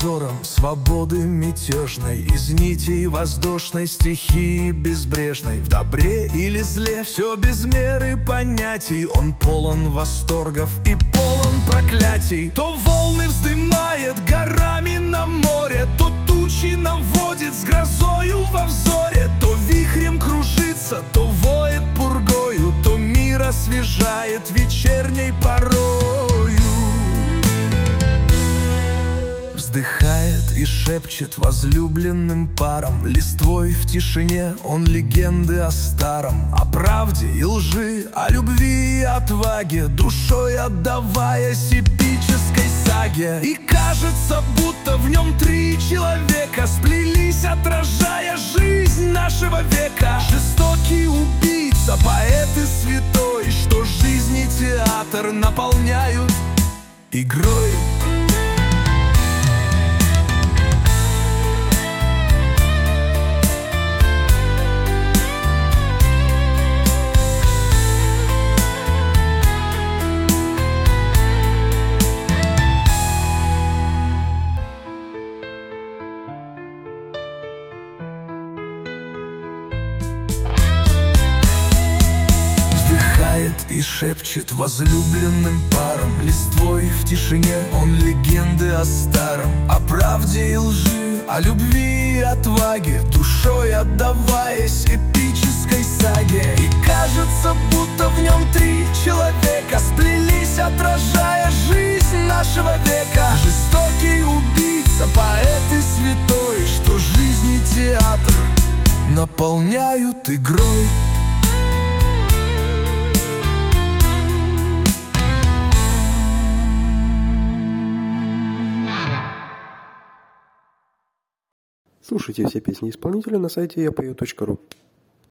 взором свободы мятежной, из нитей воздушной стихии безбрежной. В добре или зле все без меры понятий. Он полон восторгов и полон проклятий. То волны вздымает горами на море, то тучи наводит с грозою во взоре, то вихрем кружится, то воет пургою, то мир освежает вечерней порою. Вздыхает и шепчет возлюбленным парам, листвой в тишине он легенды о старом, о правде и лжи, о любви и отваге, душой отдаваясь эпической саге. И кажется, будто в нем три человека сплелись, отражая жизнь нашего века. Жестокий убийца, поэт и святой, что жизнь и театр наполняют игрой. И шепчет возлюбленным парам, листвой в тишине он легенды о старом, о правде и лжи, о любви и отваге, душой отдаваясь эпической саге. И кажется, будто в нем три человека сплелись, отражая жизнь нашего века. Жестокий убийца, поэт и святой, что жизнь и театр наполняют игрой. Слушайте все песни исполнителя на сайте yapою.ru.